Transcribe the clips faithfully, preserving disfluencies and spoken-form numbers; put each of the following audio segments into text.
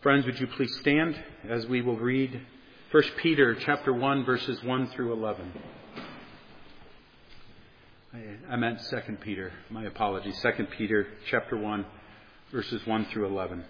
Friends, would you please stand as we will read First Peter chapter one, verses one through eleven. I meant Second Peter. My apologies. Second Peter chapter one, verses one through eleven.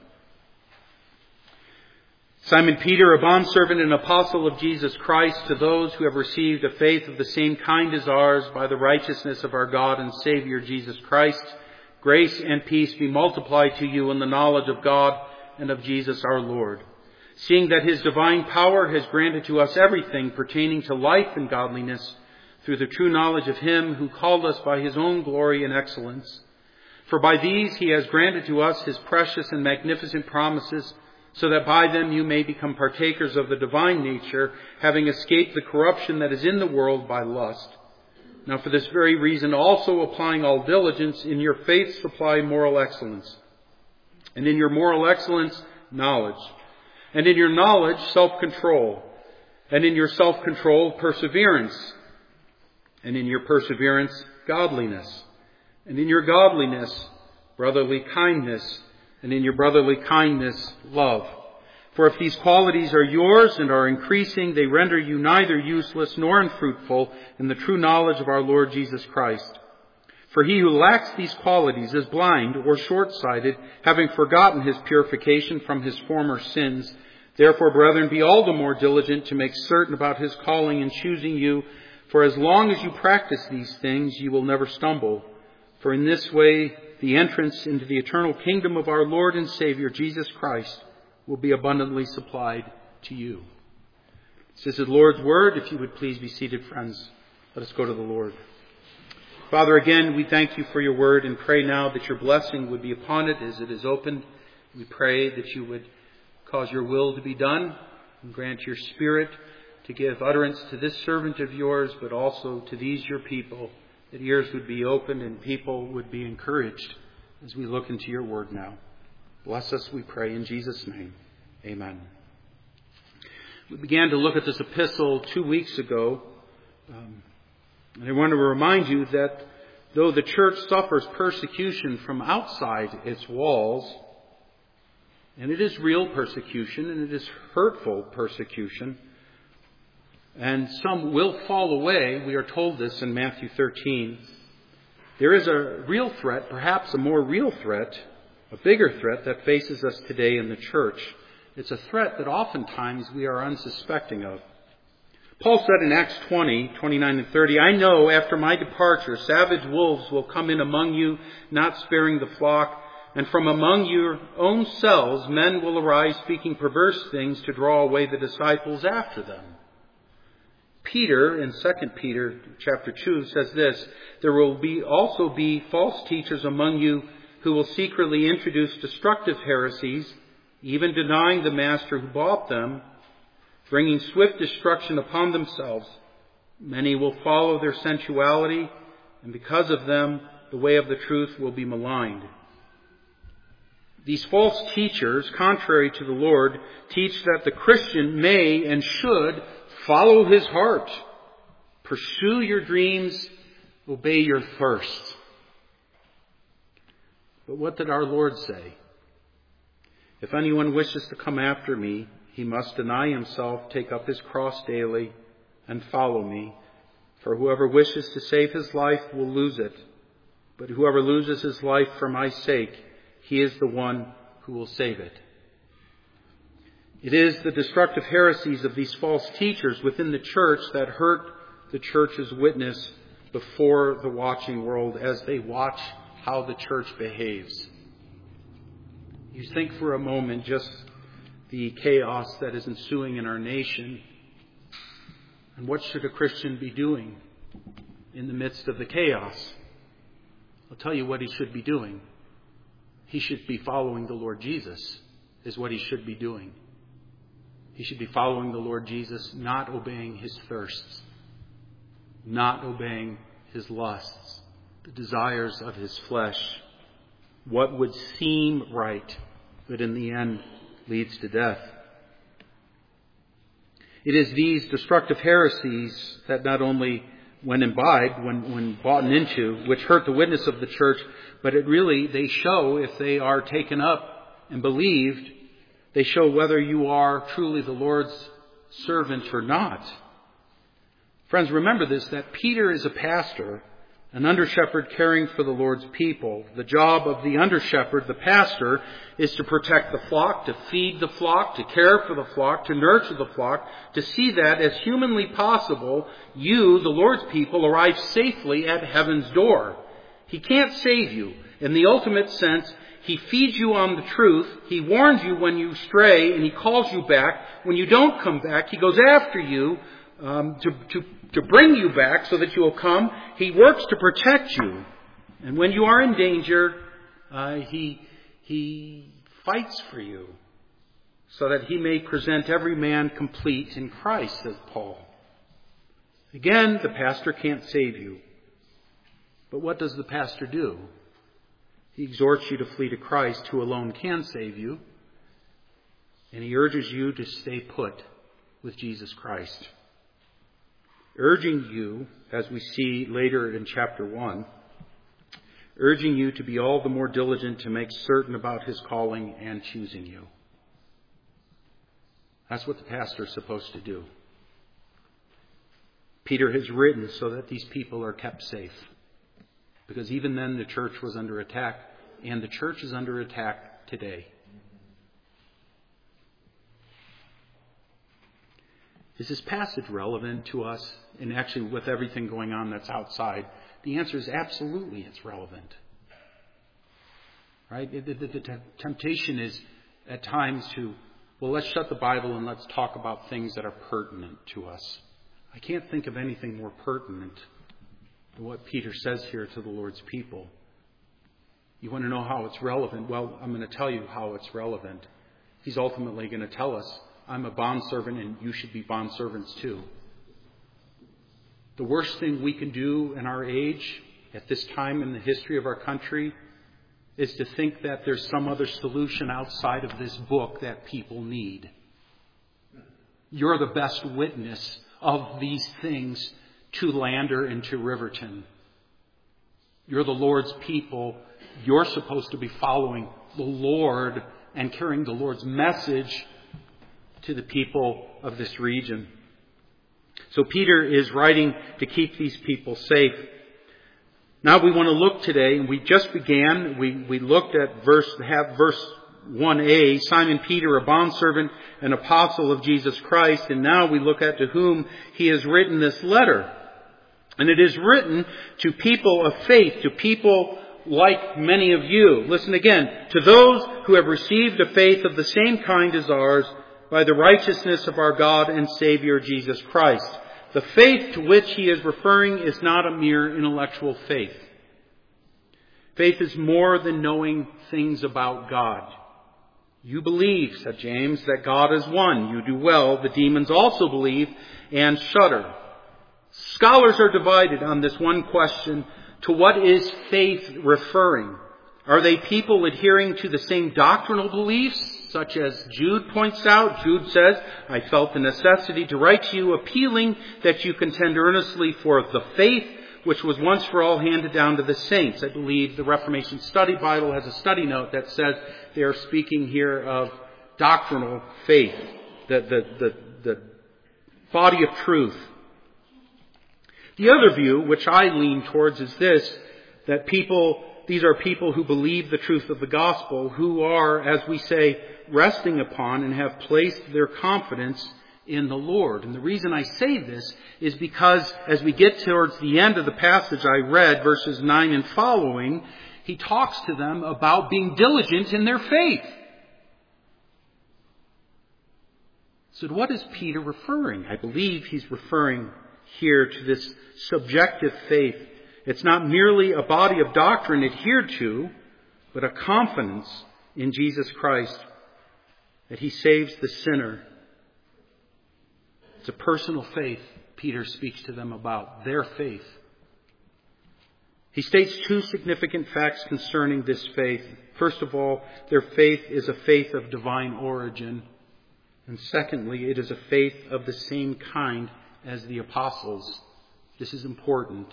Simon Peter, a bondservant and apostle of Jesus Christ, to those who have received a faith of the same kind as ours by the righteousness of our God and Savior Jesus Christ, grace and peace be multiplied to you in the knowledge of God and of Jesus our Lord, seeing that his divine power has granted to us everything pertaining to life and godliness through the true knowledge of him who called us by his own glory and excellence. For by these he has granted to us his precious and magnificent promises, so that by them you may become partakers of the divine nature, having escaped the corruption that is in the world by lust. Now for this very reason, also applying all diligence, in your faith supply moral excellence, and in your moral excellence, knowledge, and in your knowledge, self-control, and in your self-control, perseverance, and in your perseverance, godliness, and in your godliness, brotherly kindness, and in your brotherly kindness, love. For if these qualities are yours and are increasing, they render you neither useless nor unfruitful in the true knowledge of our Lord Jesus Christ. For he who lacks these qualities is blind or short-sighted, having forgotten his purification from his former sins. Therefore, brethren, be all the more diligent to make certain about his calling and choosing you. For as long as you practice these things, you will never stumble. For in this way, the entrance into the eternal kingdom of our Lord and Savior, Jesus Christ, will be abundantly supplied to you. This is the Lord's word. If you would please be seated, friends. Let us go to the Lord. Father, again, we thank you for your word and pray now that your blessing would be upon it as it is opened. We pray that you would cause your will to be done and grant your Spirit to give utterance to this servant of yours, but also to these your people, that ears would be opened and people would be encouraged as we look into your word now. Bless us, we pray, in Jesus' name. Amen. We began to look at this epistle two weeks ago. Um, And I want to remind you that though the church suffers persecution from outside its walls, and it is real persecution and it is hurtful persecution, and some will fall away, we are told this in Matthew thirteen, there is a real threat, perhaps a more real threat, a bigger threat that faces us today in the church. It's a threat that oftentimes we are unsuspecting of. Paul said in Acts twenty, twenty-nine and thirty, I know after my departure savage wolves will come in among you, not sparing the flock, and from among your own selves men will arise speaking perverse things to draw away the disciples after them. Peter, in Second Peter chapter two, says this, there will be also be false teachers among you who will secretly introduce destructive heresies, even denying the master who bought them, bringing swift destruction upon themselves. Many will follow their sensuality, and because of them, the way of the truth will be maligned. These false teachers, contrary to the Lord, teach that the Christian may and should follow his heart, pursue your dreams, obey your thirst. But what did our Lord say? If anyone wishes to come after me, he must deny himself, take up his cross daily, and follow me. For whoever wishes to save his life will lose it. But whoever loses his life for my sake, he is the one who will save it. It is the destructive heresies of these false teachers within the church that hurt the church's witness before the watching world as they watch how the church behaves. You think for a moment just the chaos that is ensuing in our nation. And what should a Christian be doing in the midst of the chaos? I'll tell you what he should be doing. He should be following the Lord Jesus, is what he should be doing. He should be following the Lord Jesus, not obeying his thirsts, not obeying his lusts, the desires of his flesh, what would seem right, but in the end leads to death. It is these destructive heresies that not only when imbibed, when, when bought into, which hurt the witness of the church, but it really, they show, if they are taken up and believed, They show whether you are truly the Lord's servant or not. Friends, remember this, that Peter is a pastor, an under-shepherd caring for the Lord's people. The job of the under-shepherd, the pastor, is to protect the flock, to feed the flock, to care for the flock, to nurture the flock, to see that as humanly possible, you, the Lord's people, arrive safely at heaven's door. He can't save you. In the ultimate sense, He feeds you on the truth. He warns you when you stray, and He calls you back. When you don't come back, He goes after you um, to, to, to bring you back so that you will come. He works to protect you. And when you are in danger, uh, He, He fights for you so that He may present every man complete in Christ, says Paul. Again, the pastor can't save you. But what does the pastor do? He exhorts you to flee to Christ, who alone can save you. And he urges you to stay put with Jesus Christ. Urging you, as we see later in chapter one, urging you to be all the more diligent to make certain about His calling and choosing you. That's what the pastor is supposed to do. Peter has written so that these people are kept safe. Because even then the church was under attack, and the church is under attack today. Is this passage relevant to us? And actually with everything going on that's outside, the answer is absolutely it's relevant. Right? The, the, the temptation is at times to, well, let's shut the Bible and let's talk about things that are pertinent to us. I can't think of anything more pertinent than what Peter says here to the Lord's people. You want to know how it's relevant? Well, I'm going to tell you how it's relevant. He's ultimately going to tell us, I'm a bondservant and you should be bondservants too. The worst thing we can do in our age, at this time in the history of our country, is to think that there's some other solution outside of this book that people need. You're the best witness of these things to Lander and to Riverton. You're the Lord's people. You're supposed to be following the Lord and carrying the Lord's message to the people of this region. So Peter is writing to keep these people safe. Now we want to look today, and we just began, we, we looked at verse, have verse one a, Simon Peter, a bondservant and apostle of Jesus Christ, and now we look at to whom he has written this letter. And it is written to people of faith, to people like many of you. Listen again, to those who have received a faith of the same kind as ours by the righteousness of our God and Savior Jesus Christ. The faith to which he is referring is not a mere intellectual faith. Faith is more than knowing things about God. You believe, said James, that God is one. You do well. The demons also believe and shudder. Scholars are divided on this one question. To what is faith referring? Are they people adhering to the same doctrinal beliefs, such as Jude points out? Jude says, I felt the necessity to write to you, appealing that you contend earnestly for the faith which was once for all handed down to the saints. I believe the Reformation Study Bible has a study note that says they are speaking here of doctrinal faith, the, the, the, the body of truth. The other view, which I lean towards, is this, that people, these are people who believe the truth of the gospel, who are, as we say, resting upon and have placed their confidence in the Lord. And the reason I say this is because as we get towards the end of the passage I read, verses nine and following, he talks to them about being diligent in their faith. So to what is Peter referring? I believe he's referring here to this subjective faith. It's not merely a body of doctrine adhered to, but a confidence in Jesus Christ that he saves the sinner. It's a personal faith Peter speaks to them about, their faith. He states two significant facts concerning this faith. First of all, their faith is a faith of divine origin. And secondly, it is a faith of the same kind as the apostles. This is important.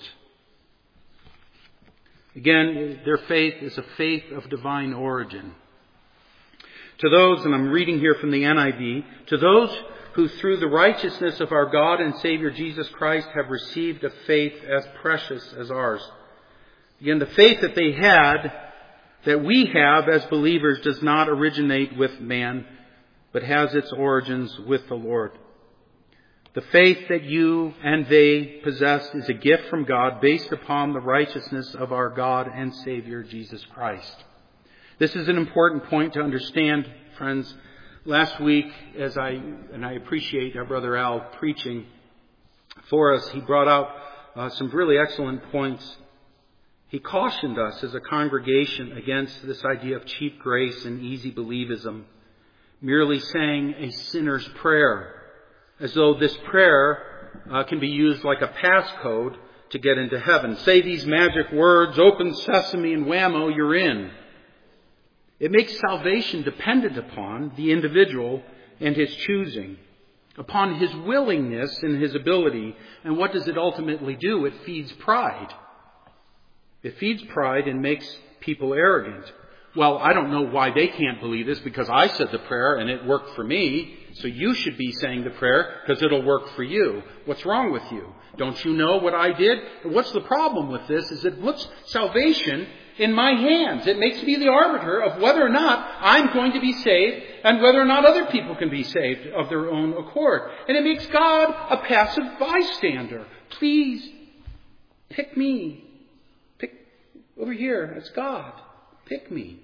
Again, their faith is a faith of divine origin. To those, and I'm reading here from the N I V, to those who through the righteousness of our God and Savior Jesus Christ have received a faith as precious as ours. Again, the faith that they had, that we have as believers, does not originate with man, but has its origins with the Lord. The faith that you and they possessed is a gift from God based upon the righteousness of our God and Savior Jesus Christ. This is an important point to understand, friends. Last week, as I, and I appreciate our brother Al preaching for us, he brought out uh, some really excellent points. He cautioned us as a congregation against this idea of cheap grace and easy believism, merely saying a sinner's prayer, as though this prayer uh, can be used like a passcode to get into heaven. Say these magic words, open sesame and whammo, you're in. It makes salvation dependent upon the individual and his choosing, upon his willingness and his ability. And what does it ultimately do? It feeds pride. It feeds pride and makes people arrogant. Well, I don't know why they can't believe this because I said the prayer and it worked for me. So you should be saying the prayer because it'll work for you. What's wrong with you? Don't you know what I did? And what's the problem with this is it puts salvation in my hands. It makes me the arbiter of whether or not I'm going to be saved and whether or not other people can be saved of their own accord. And it makes God a passive bystander. Please pick me. Pick over here. It's God. Pick me.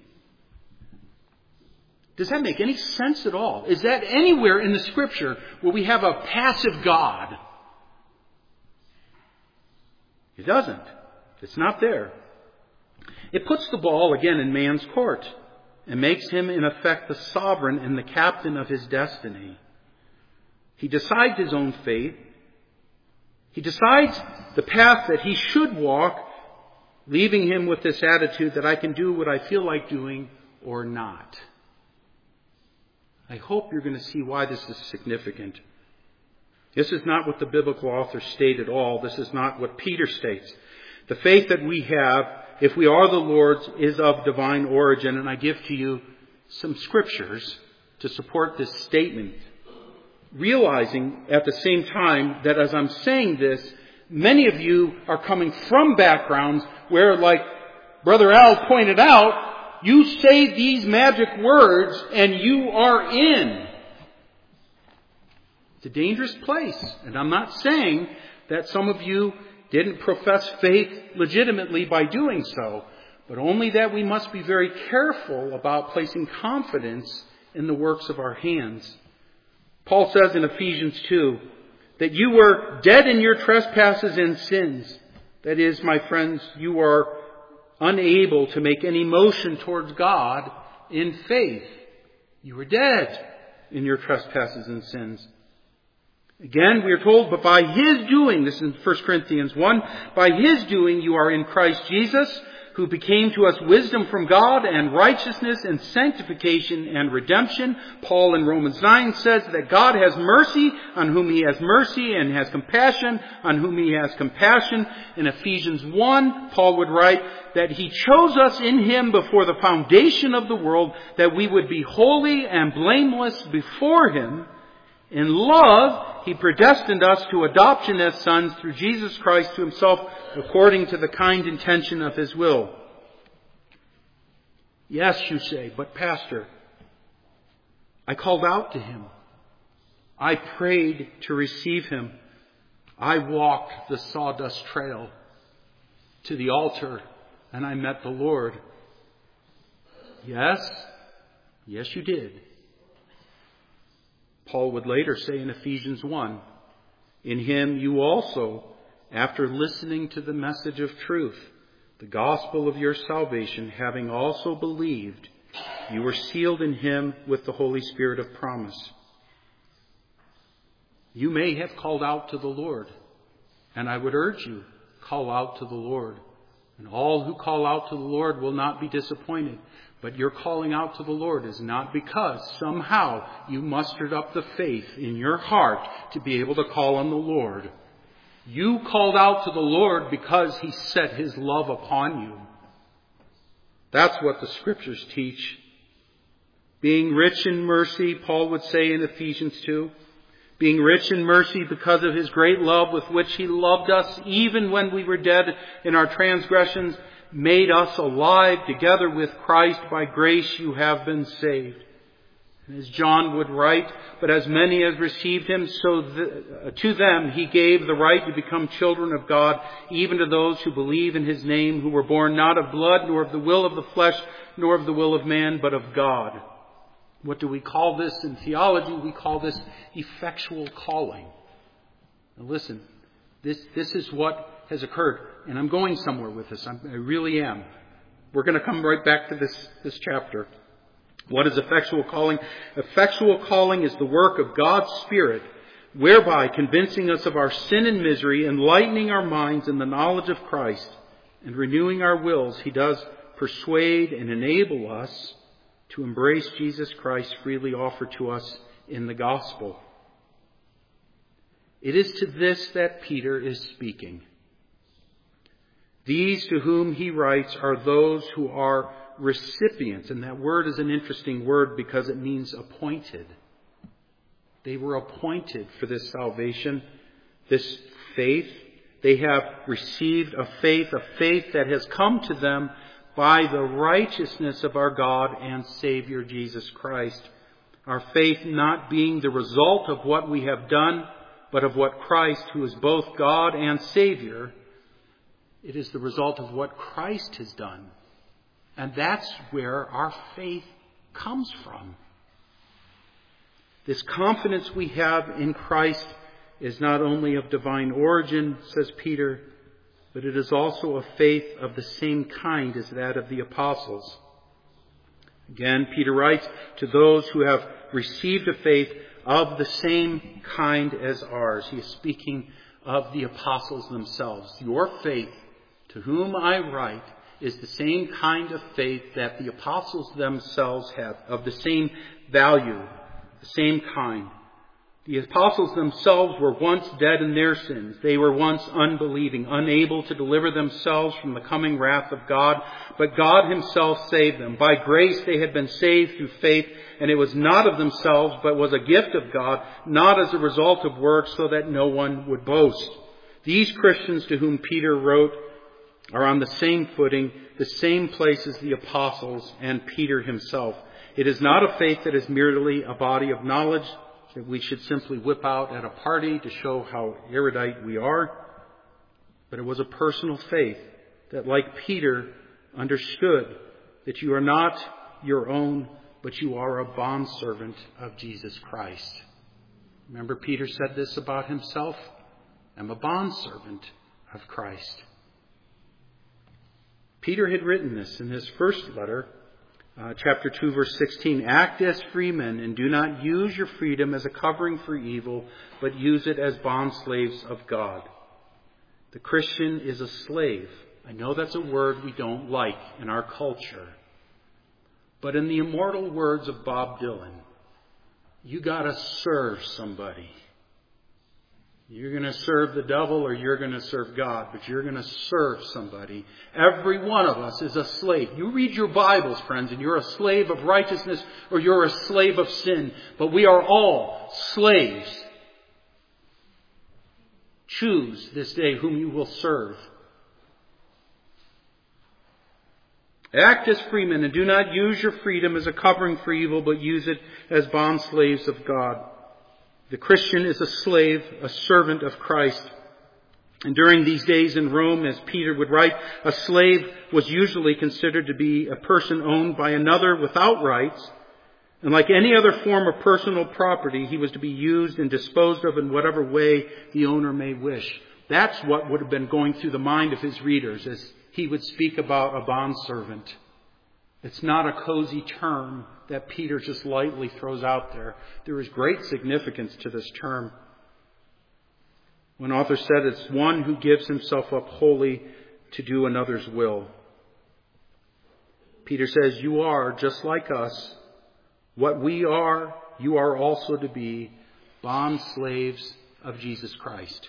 Does that make any sense at all? Is that anywhere in the Scripture where we have a passive God? It doesn't. It's not there. It puts the ball again in man's court and makes him in effect the sovereign and the captain of his destiny. He decides his own fate. He decides the path that he should walk, leaving him with this attitude that I can do what I feel like doing or not. I hope you're going to see why this is significant. This is not what the biblical authors state at all. This is not what Peter states. The faith that we have, if we are the Lord's, is of divine origin. And I give to you some scriptures to support this statement. Realizing at the same time that as I'm saying this, many of you are coming from backgrounds where, like Brother Al pointed out, you say these magic words and you are in. It's a dangerous place. And I'm not saying that some of you didn't profess faith legitimately by doing so, but only that we must be very careful about placing confidence in the works of our hands. Paul says in Ephesians two that you were dead in your trespasses and sins. That is, my friends, you are unable to make any motion towards God in faith. You were dead in your trespasses and sins. Again, we are told, but by His doing, this is in First Corinthians one, by His doing you are in Christ Jesus, who became to us wisdom from God and righteousness and sanctification and redemption. Paul in Romans nine says that God has mercy on whom He has mercy and has compassion on whom He has compassion. In Ephesians one, Paul would write that He chose us in Him before the foundation of the world that we would be holy and blameless before Him. In love, He predestined us to adoption as sons through Jesus Christ to Himself according to the kind intention of His will. Yes, you say, but Pastor, I called out to Him. I prayed to receive Him. I walked the sawdust trail to the altar and I met the Lord. Yes, yes you did. Paul would later say in Ephesians one, in Him you also, after listening to the message of truth, the gospel of your salvation, having also believed, you were sealed in Him with the Holy Spirit of promise. You may have called out to the Lord, and I would urge you, call out to the Lord. And all who call out to the Lord will not be disappointed. But your calling out to the Lord is not because somehow you mustered up the faith in your heart to be able to call on the Lord. You called out to the Lord because He set His love upon you. That's what the Scriptures teach. Being rich in mercy, Paul would say in Ephesians two. Being rich in mercy because of his great love with which he loved us, even when we were dead in our transgressions, made us alive together with Christ. By grace you have been saved. As John would write, but as many as received him, so the, to them he gave the right to become children of God, even to those who believe in his name, who were born not of blood, nor of the will of the flesh, nor of the will of man, but of God. What do we call this in theology? We call this effectual calling. Now listen, this, this is what has occurred. And I'm going somewhere with this. I'm, I really am. We're going to come right back to this, this chapter. What is effectual calling? Effectual calling is the work of God's Spirit, whereby convincing us of our sin and misery, enlightening our minds in the knowledge of Christ, and renewing our wills, he does persuade and enable us to embrace Jesus Christ freely offered to us in the gospel. It is to this that Peter is speaking. These to whom he writes are those who are recipients. And that word is an interesting word because it means appointed. They were appointed for this salvation, this faith. They have received a faith, a faith that has come to them by the righteousness of our God and Savior Jesus Christ. Our faith not being the result of what we have done, but of what Christ, who is both God and Savior, it is the result of what Christ has done. And that's where our faith comes from. This confidence we have in Christ is not only of divine origin, says Peter, but it is also a faith of the same kind as that of the apostles. Again, Peter writes, to those who have received a faith of the same kind as ours. He is speaking of the apostles themselves. Your faith, to whom I write, is the same kind of faith that the apostles themselves have, of the same value, the same kind. The apostles themselves were once dead in their sins. They were once unbelieving, unable to deliver themselves from the coming wrath of God. But God himself saved them. By grace they had been saved through faith, and it was not of themselves, but was a gift of God, not as a result of works, so that no one would boast. These Christians to whom Peter wrote are on the same footing, the same place as the apostles and Peter himself. It is not a faith that is merely a body of knowledge that we should simply whip out at a party to show how erudite we are. But it was a personal faith that, like Peter, understood that you are not your own, but you are a bondservant of Jesus Christ. Remember, Peter said this about himself? I'm a bondservant of Christ. Peter had written this in his first letter, Uh, chapter two, verse sixteen, act as free men and do not use your freedom as a covering for evil, but use it as bondslaves of God. The Christian is a slave. I know that's a word we don't like in our culture. But in the immortal words of Bob Dylan, you gotta serve somebody. You're going to serve the devil or you're going to serve God, but you're going to serve somebody. Every one of us is a slave. You read your Bibles, friends, and you're a slave of righteousness or you're a slave of sin. But we are all slaves. Choose this day whom you will serve. Act as freemen and do not use your freedom as a covering for evil, but use it as bondslaves of God. The Christian is a slave, a servant of Christ. And during these days in Rome, as Peter would write, a slave was usually considered to be a person owned by another without rights. And like any other form of personal property, he was to be used and disposed of in whatever way the owner may wish. That's what would have been going through the mind of his readers as he would speak about a bondservant. It's not a cozy term that Peter just lightly throws out there. There is great significance to this term. One author said it's one who gives himself up wholly to do another's will. Peter says, you are just like us. What we are, you are also to be, bond slaves of Jesus Christ.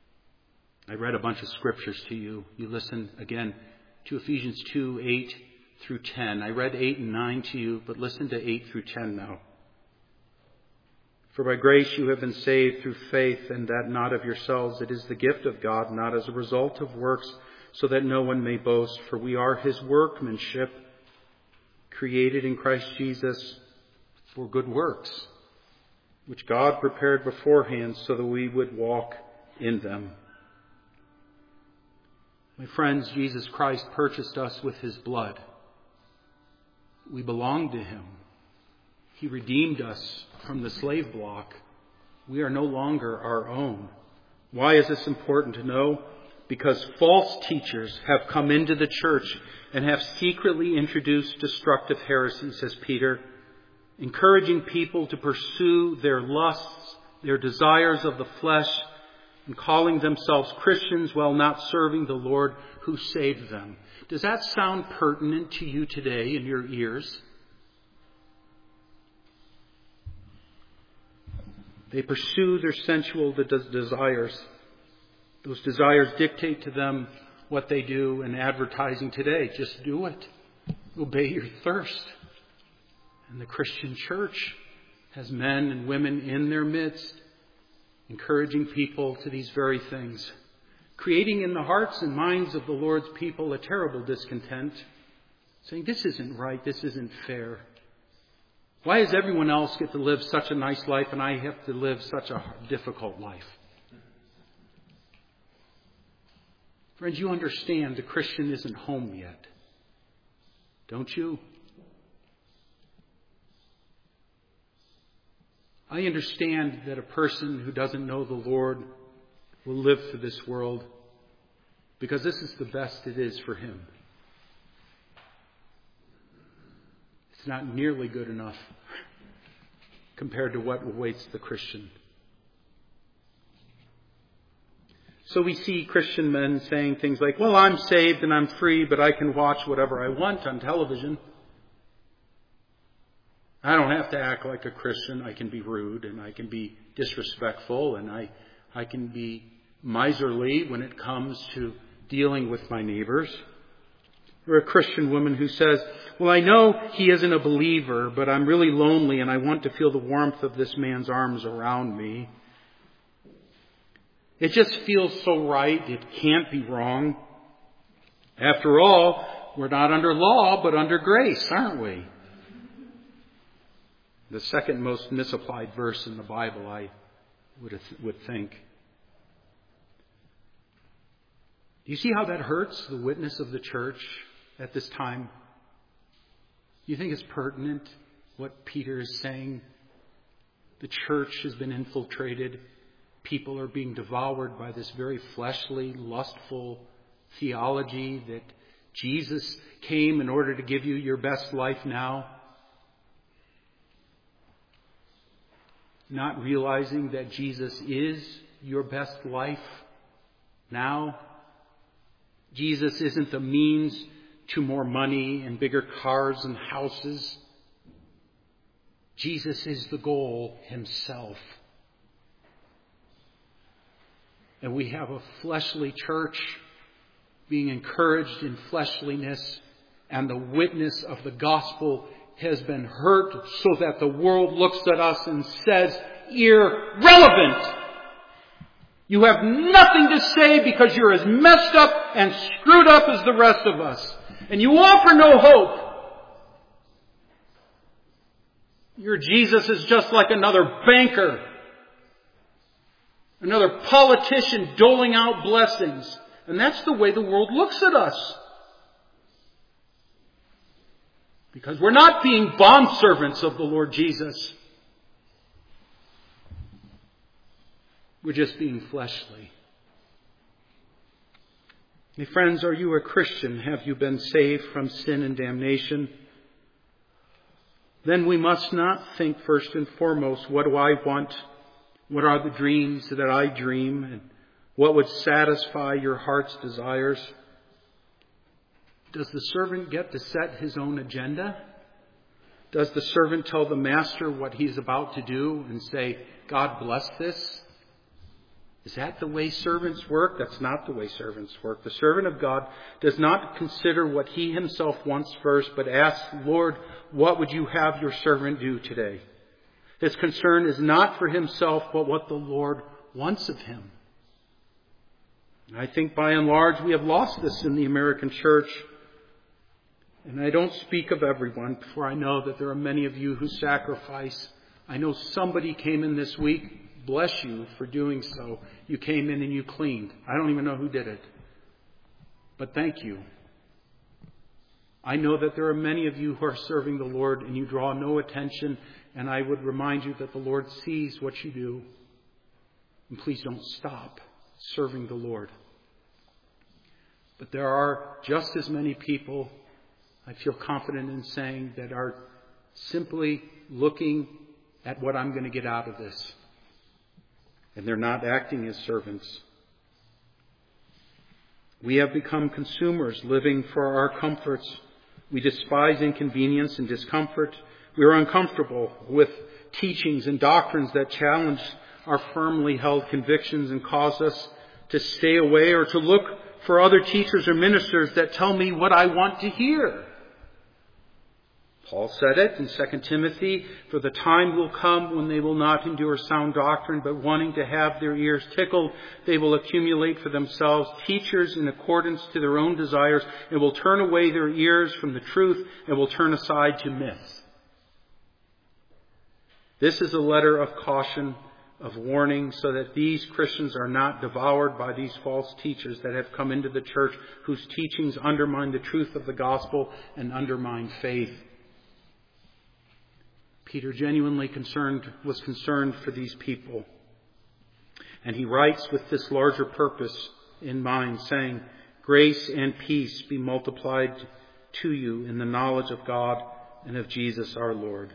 I read a bunch of scriptures to you. You listen again to Ephesians two, eight through ten. I read eight and nine to you, but listen to eight through ten now. For by grace you have been saved through faith, and that not of yourselves. It is the gift of God, not as a result of works, so that no one may boast. For we are his workmanship, created in Christ Jesus for good works, which God prepared beforehand so that we would walk in them. My friends, Jesus Christ purchased us with his blood. We belong to him. He redeemed us from the slave block. We are no longer our own. Why is this important to know? Because false teachers have come into the church and have secretly introduced destructive heresy, says Peter, encouraging people to pursue their lusts, their desires of the flesh, and calling themselves Christians while not serving the Lord who saved them. Does that sound pertinent to you today in your ears? They pursue their sensual desires. Those desires dictate to them what they do in advertising today. Just do it. Obey your thirst. And the Christian church has men and women in their midst encouraging people to these very things, creating in the hearts and minds of the Lord's people a terrible discontent, saying, this isn't right, this isn't fair. Why does everyone else get to live such a nice life and I have to live such a difficult life? Friends, you understand the Christian isn't home yet, don't you? I understand that a person who doesn't know the Lord will live through this world because this is the best it is for him. It's not nearly good enough compared to what awaits the Christian. So we see Christian men saying things like, well, I'm saved and I'm free, but I can watch whatever I want on television. I don't have to act like a Christian. I can be rude and I can be disrespectful and I, I can be miserly when it comes to dealing with my neighbors. Or a Christian woman who says, well, I know he isn't a believer, but I'm really lonely and I want to feel the warmth of this man's arms around me. It just feels so right. It can't be wrong. After all, we're not under law, but under grace, aren't we? The second most misapplied verse in the Bible, I would would think. Do you see how that hurts the witness of the church at this time? Do you think it's pertinent what Peter is saying? The church has been infiltrated. People are being devoured by this very fleshly, lustful theology that Jesus came in order to give you your best life now. Not realizing that Jesus is your best life now. Jesus isn't the means to more money and bigger cars and houses. Jesus is the goal himself. And we have a fleshly church being encouraged in fleshliness, and the witness of the gospel has been hurt so that the world looks at us and says, irrelevant. You have nothing to say because you're as messed up and screwed up as the rest of us. And you offer no hope. Your Jesus is just like another banker, another politician doling out blessings. And that's the way the world looks at us. Because we're not being bondservants of the Lord Jesus. We're just being fleshly. My friends, are you a Christian? Have you been saved from sin and damnation? Then we must not think first and foremost, what do I want? What are the dreams that I dream? And what would satisfy your heart's desires? Does the servant get to set his own agenda? Does the servant tell the master what he's about to do and say, God bless this? Is that the way servants work? That's not the way servants work. The servant of God does not consider what he himself wants first, but asks, Lord, what would you have your servant do today? His concern is not for himself, but what the Lord wants of him. I think by and large we have lost this in the American church. And I don't speak of everyone, for I know that there are many of you who sacrifice. I know somebody came in this week. Bless you for doing so. You came in and you cleaned. I don't even know who did it. But thank you. I know that there are many of you who are serving the Lord and you draw no attention. And I would remind you that the Lord sees what you do. And please don't stop serving the Lord. But there are just as many people, I feel confident in saying, that are simply looking at what I'm going to get out of this. And they're not acting as servants. We have become consumers, living for our comforts. We despise inconvenience and discomfort. We are uncomfortable with teachings and doctrines that challenge our firmly held convictions and cause us to stay away or to look for other teachers or ministers that tell me what I want to hear. Paul said it in Second Timothy, for the time will come when they will not endure sound doctrine, but wanting to have their ears tickled, they will accumulate for themselves teachers in accordance to their own desires, and will turn away their ears from the truth and will turn aside to myths. This is a letter of caution, of warning, so that these Christians are not devoured by these false teachers that have come into the church, whose teachings undermine the truth of the gospel and undermine faith. Peter genuinely concerned, was concerned for these people. And he writes with this larger purpose in mind, saying, grace and peace be multiplied to you in the knowledge of God and of Jesus our Lord.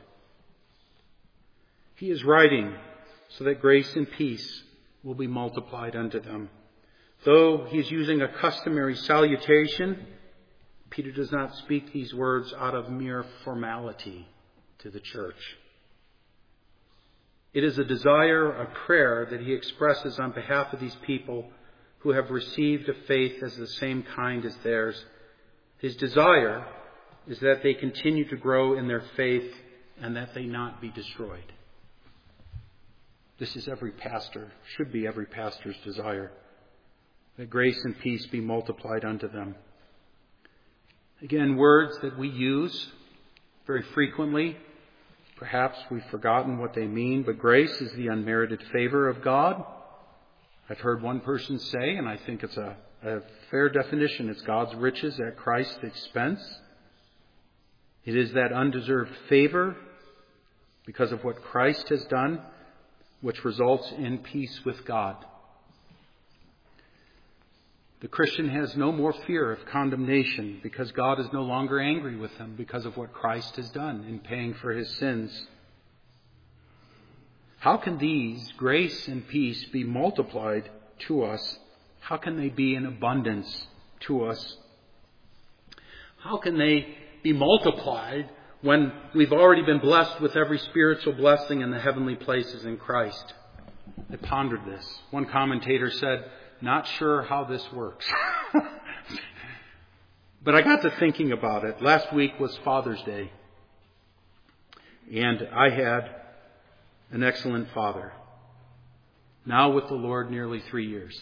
He is writing so that grace and peace will be multiplied unto them. Though he is using a customary salutation, Peter does not speak these words out of mere formality to the church. It is a desire, a prayer that he expresses on behalf of these people who have received a faith as the same kind as theirs. His desire is that they continue to grow in their faith and that they not be destroyed. This is every pastor, should be every pastor's desire, that grace and peace be multiplied unto them. Again, words that we use very frequently. Perhaps we've forgotten what they mean, but grace is the unmerited favor of God. I've heard one person say, and I think it's a, a fair definition, it's God's riches at Christ's expense. It is that undeserved favor because of what Christ has done, which results in peace with God. The Christian has no more fear of condemnation because God is no longer angry with them because of what Christ has done in paying for his sins. How can these grace and peace be multiplied to us? How can they be in abundance to us? How can they be multiplied when we've already been blessed with every spiritual blessing in the heavenly places in Christ? I pondered this. One commentator said, not sure how this works. But I got to thinking about it. Last week was Father's Day. And I had an excellent father. Now with the Lord nearly three years.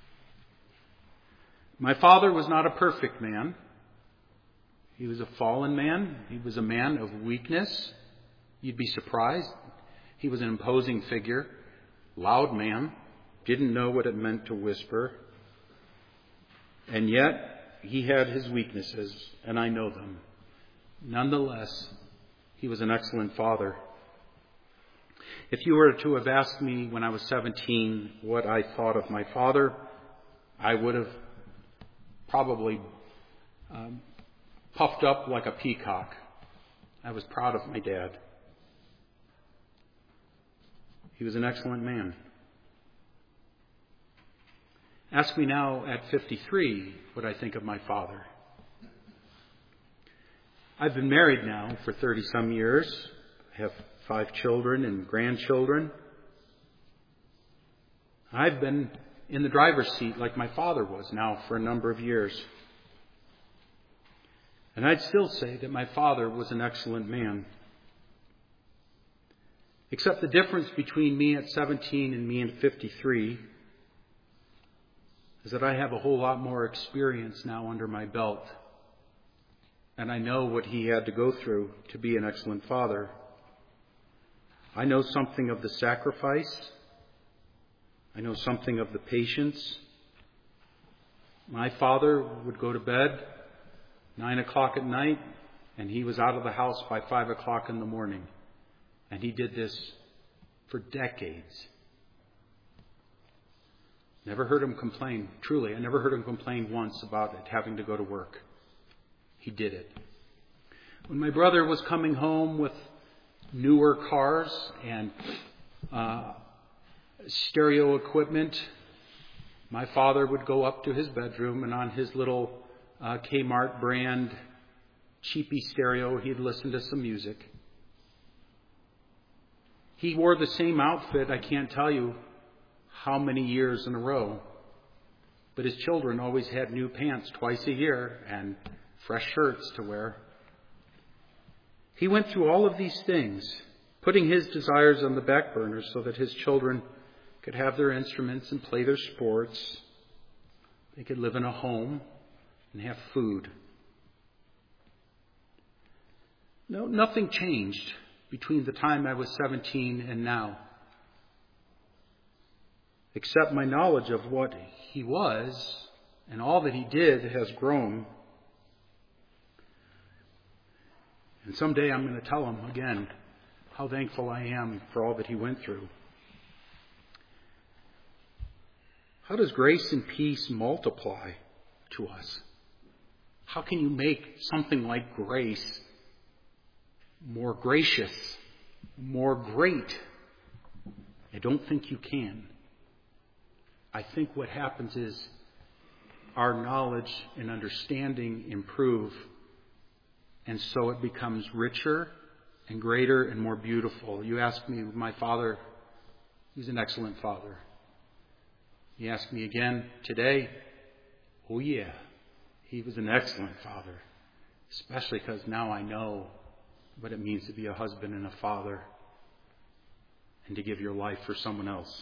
My father was not a perfect man. He was a fallen man. He was a man of weakness. You'd be surprised. He was an imposing figure. Loud man. Didn't know what it meant to whisper. And yet, he had his weaknesses, and I know them. Nonetheless, he was an excellent father. If you were to have asked me when I was seventeen what I thought of my father, I would have probably um, puffed up like a peacock. I was proud of my dad. He was an excellent man. Ask me now at fifty-three what I think of my father. I've been married now for thirty some years. I have five children and grandchildren. I've been in the driver's seat like my father was now for a number of years. And I'd still say that my father was an excellent man. Except the difference between me at seventeen and me at fifty-three is that I have a whole lot more experience now under my belt. And I know what he had to go through to be an excellent father. I know something of the sacrifice. I know something of the patience. My father would go to bed nine o'clock at night, and he was out of the house by five o'clock in the morning. And he did this for decades. Never heard him complain. Truly, I never heard him complain once about it, having to go to work. He did it. When my brother was coming home with newer cars and uh, stereo equipment, my father would go up to his bedroom, and on his little uh, Kmart brand cheapy stereo, he'd listen to some music. He wore the same outfit, I can't tell you how many years in a row. But his children always had new pants twice a year and fresh shirts to wear. He went through all of these things, putting his desires on the back burner so that his children could have their instruments and play their sports. They could live in a home and have food. No, nothing changed between the time I was seventeen and now, except my knowledge of what he was and all that he did has grown. And someday I'm going to tell him again how thankful I am for all that he went through. How does grace and peace multiply to us? How can you make something like grace more gracious, more great? I don't think you can. I think what happens is our knowledge and understanding improve, and so it becomes richer and greater and more beautiful. You ask me, my father, he's an excellent father. You ask me again today, oh yeah, he was an excellent father, especially because now I know what it means to be a husband and a father and to give your life for someone else.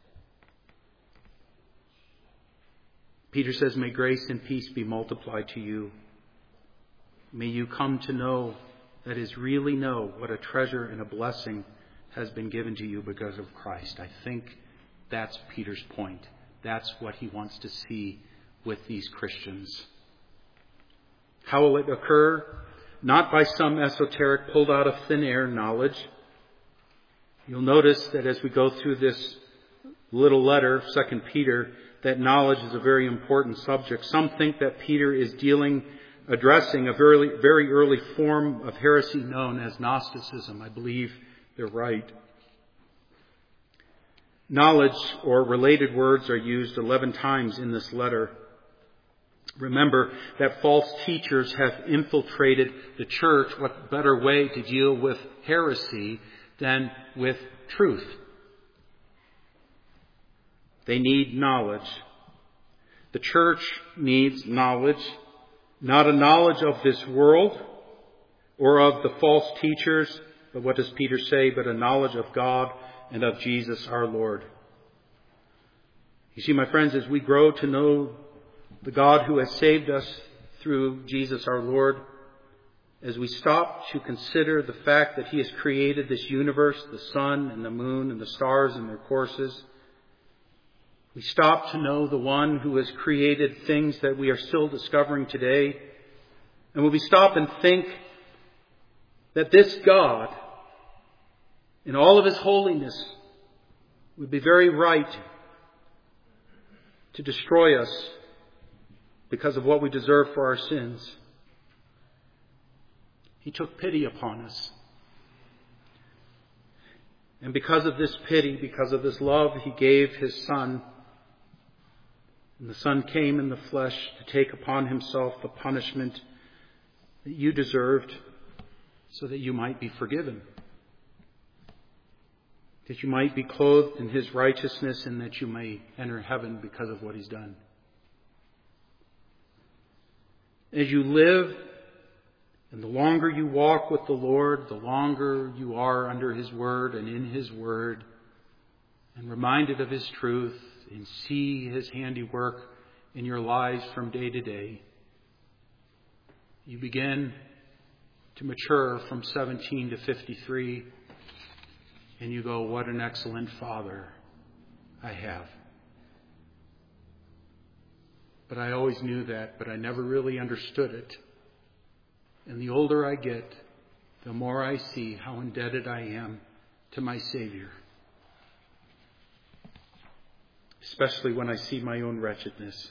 Peter says, may grace and peace be multiplied to you. May you come to know, that is, really know what a treasure and a blessing has been given to you because of Christ. I think that's Peter's point. That's what he wants to see with these Christians. How will it occur? Not by some esoteric, pulled out of thin air knowledge. You'll notice that as we go through this little letter, Second Peter, that knowledge is a very important subject. Some think that Peter is dealing, addressing a very, very early form of heresy known as Gnosticism. I believe they're right. Knowledge or related words are used eleven times in this letter. Remember that false teachers have infiltrated the church. What better way to deal with heresy than with truth? They need knowledge. The church needs knowledge, not a knowledge of this world or of the false teachers, but what does Peter say? But a knowledge of God and of Jesus our Lord. You see, my friends, as we grow to know the God who has saved us through Jesus our Lord, as we stop to consider the fact that he has created this universe, the sun and the moon and the stars and their courses, we stop to know the one who has created things that we are still discovering today. And when we stop and think that this God, in all of his holiness, would be very right to destroy us because of what we deserve for our sins, he took pity upon us. And because of this pity, because of this love, he gave his Son. And the Son came in the flesh to take upon himself the punishment that you deserved so that you might be forgiven. that you might be clothed in his righteousness, and that you may enter heaven because of what he's done. As you live, and the longer you walk with the Lord, the longer you are under his word and in his word, and reminded of his truth, and see his handiwork in your lives from day to day, you begin to mature from seventeen to fifty-three, and you go, what an excellent Father I have. But I always knew that, but I never really understood it. And the older I get, the more I see how indebted I am to my Savior. Especially when I see my own wretchedness.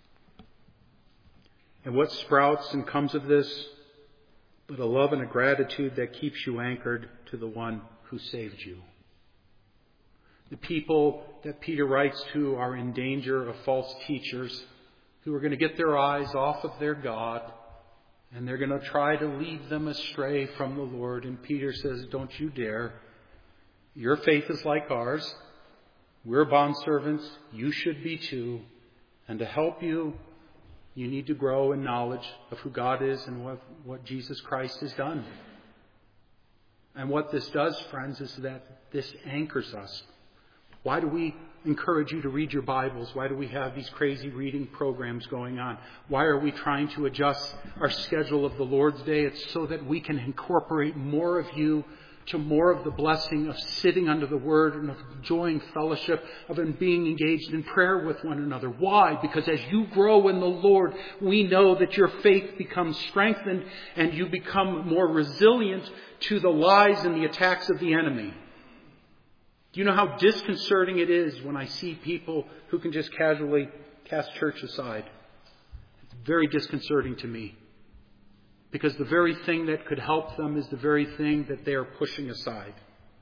And what sprouts and comes of this, but a love and a gratitude that keeps you anchored to the one who saved you. The people that Peter writes to are in danger of false teachers who are going to get their eyes off of their God, and they're going to try to lead them astray from the Lord. And Peter says, don't you dare. Your faith is like ours. We're bondservants. You should be too. And to help you, you need to grow in knowledge of who God is and what, what Jesus Christ has done. And what this does, friends, is that this anchors us. Why do we encourage you to read your Bibles? Why do we have these crazy reading programs going on? Why are we trying to adjust our schedule of the Lord's Day? It's so that we can incorporate more of you to more of the blessing of sitting under the Word and of enjoying fellowship, of being engaged in prayer with one another. Why? Because as you grow in the Lord, we know that your faith becomes strengthened and you become more resilient to the lies and the attacks of the enemy. Do you know how disconcerting it is when I see people who can just casually cast church aside? It's very disconcerting to me. Because the very thing that could help them is the very thing that they are pushing aside.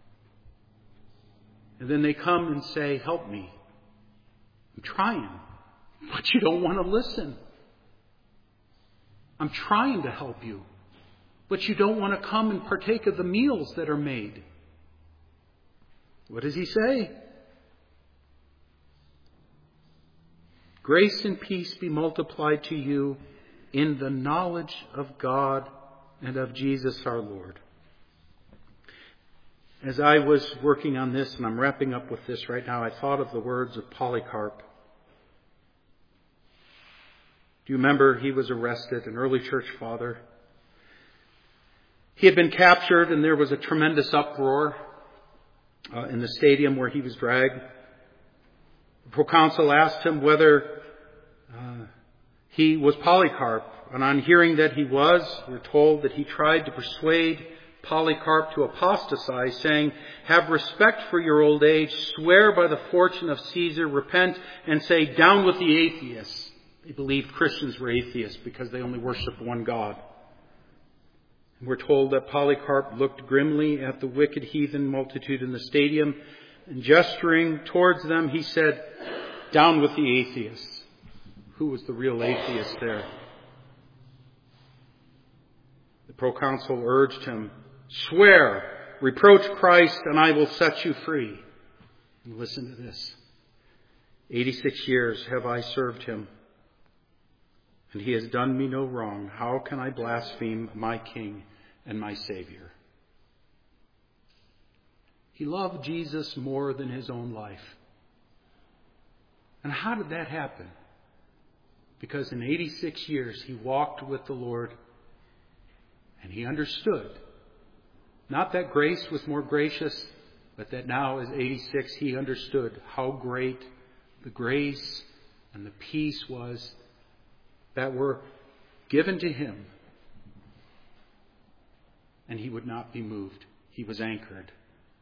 And then they come and say, help me. I'm trying. But you don't want to listen. I'm trying to help you. But you don't want to come and partake of the meals that are made. What does he say? Grace and peace be multiplied to you in the knowledge of God and of Jesus our Lord. As I was working on this, and I'm wrapping up with this right now, I thought of the words of Polycarp. Do you remember he was arrested, an early church father? He had been captured and there was a tremendous uproar uh, in the stadium where he was dragged. The proconsul asked him whether uh, he was Polycarp. And on hearing that he was, we're told that he tried to persuade Polycarp to apostatize, saying, have respect for your old age, swear by the fortune of Caesar, repent, and say, down with the atheists. They believed Christians were atheists because they only worshiped one God. And we're told that Polycarp looked grimly at the wicked heathen multitude in the stadium, and gesturing towards them, he said, down with the atheists. Who was the real atheist there? The proconsul urged him, swear, reproach Christ, and I will set you free. And listen to this. eighty-six years have I served him, and he has done me no wrong. How can I blaspheme my King and my Savior? He loved Jesus more than his own life. And how did that happen? Because in eighty-six years he walked with the Lord and he understood. Not that grace was more gracious, but that now as eighty-six he understood how great the grace and the peace was that were given to him. And he would not be moved. He was anchored.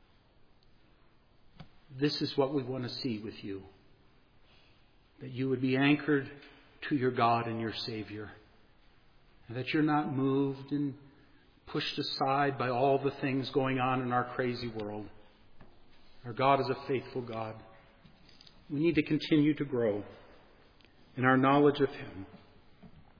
This is what we want to see with you. That you would be anchored to your God and your Savior. And that you're not moved and pushed aside by all the things going on in our crazy world. Our God is a faithful God. We need to continue to grow in our knowledge of Him.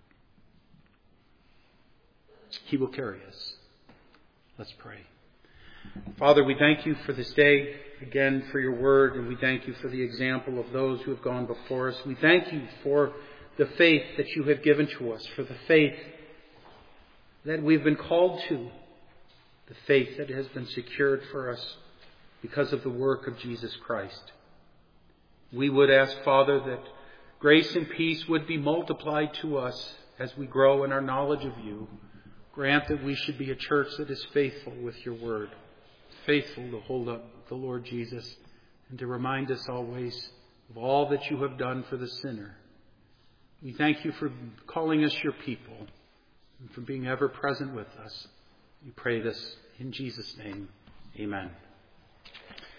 He will carry us. Let's pray. Father, we thank you for this day, again for your word, and we thank you for the example of those who have gone before us. We thank you for the faith that you have given to us, for the faith that we've been called to, the faith that has been secured for us because of the work of Jesus Christ. We would ask, Father, that grace and peace would be multiplied to us as we grow in our knowledge of you. Grant that we should be a church that is faithful with your word, faithful to hold up the Lord Jesus and to remind us always of all that you have done for the sinner. We thank you for calling us your people and for being ever present with us. We pray this in Jesus' name. Amen.